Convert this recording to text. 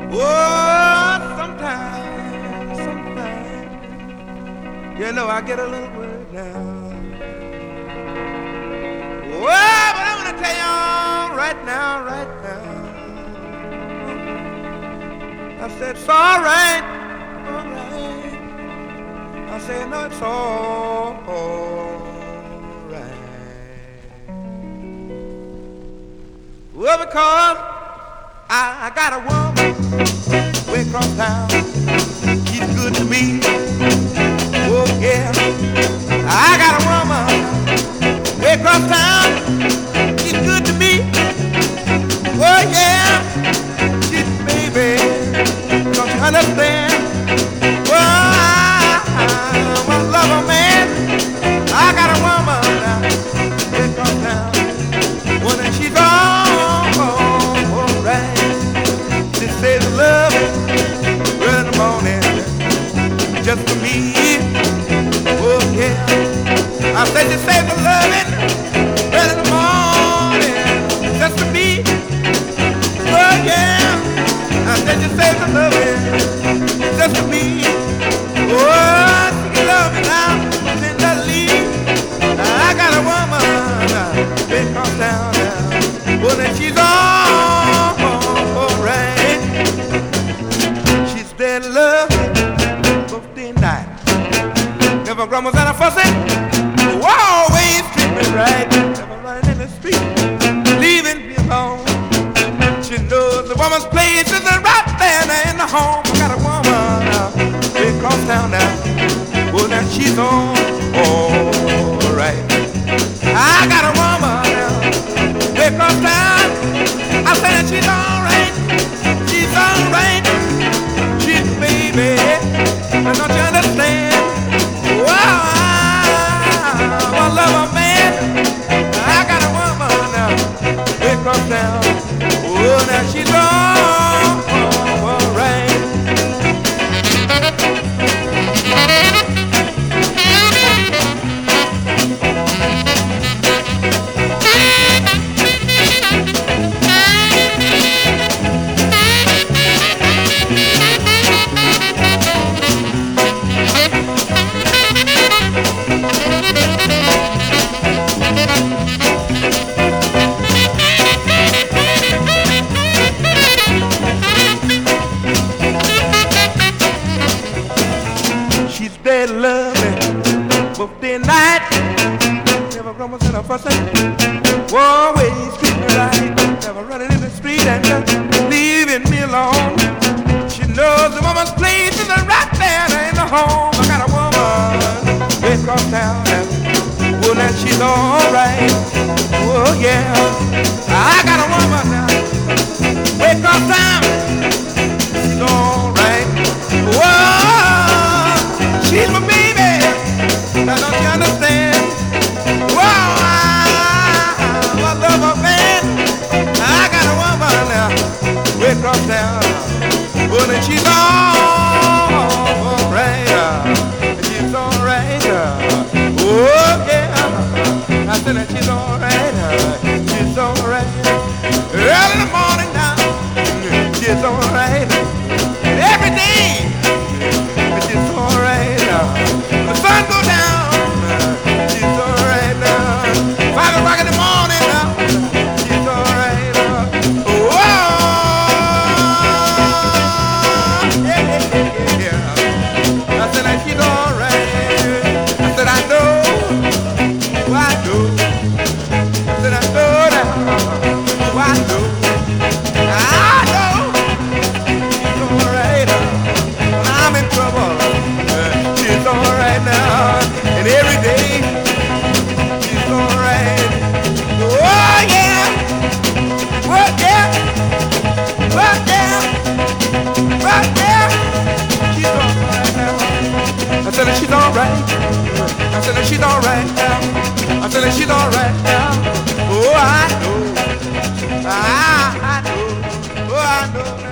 Oh, sometimes, I get a little worried now. Oh, but I'm gonna tell y'all right now. I said it's all right. I said no, it's all right. Well, because I got a woman way across town. She's good to me. Oh yeah, I got a woman way across town. She's good to me. Oh yeah, she's baby. Don't you understand? Well, I love a man. I got a woman way across town. Well, then she's all right. She says love early in the morning just for me. Oh yeah, I said you say the loving early in the morning just for me. Oh yeah, I said you say the loving just for me. Oh, she love me now, then just leave. I got a woman been come down now. Oh, then she's all right. She's dead love both day and night. Never grumbles and a fussing. Always treat me right. Never running in the street, leaving me alone. She knows the woman's place is right there in the home. I got a woman big across town now. Well, now she's all right. I got a woman now big across town. I said she's all right. She's all right. She's baby. Don't you understand? Wow, I love a man. I got a woman now big across town. Oh, now she's all right. She's dead loving both day and night. Never grumbles and a fussing. Always treat me right. Never running in the street and just leaving me alone. She knows the woman's place is right there in the home. I got a woman way across town. Oh, now she's all right. Oh yeah, I got a woman now way across town. She's all right. Whoa, she's my baby. Now don't you understand? Whoa, I love a man. I got a woman now way across town. Oh, then she's all right. She's all right. Oh yeah, I said that she's all right. She's all right. Early in the morning now, she's all right. Every day, she's all right. The sun go down, she's all right now. 5 o'clock in the morning now, she's all right. Whoa, yeah. I said that she's all right. I said I know, oh, I know. I said I know now, oh, I know. I know she's all right. When I'm in trouble, she's all right now. And every day, she's all right. Oh yeah, oh yeah, oh yeah, oh yeah. She's all right now. I said that she's all right. I said that she's all right now. I said that she's all right now. Oh, I know. I know. Oh, I know.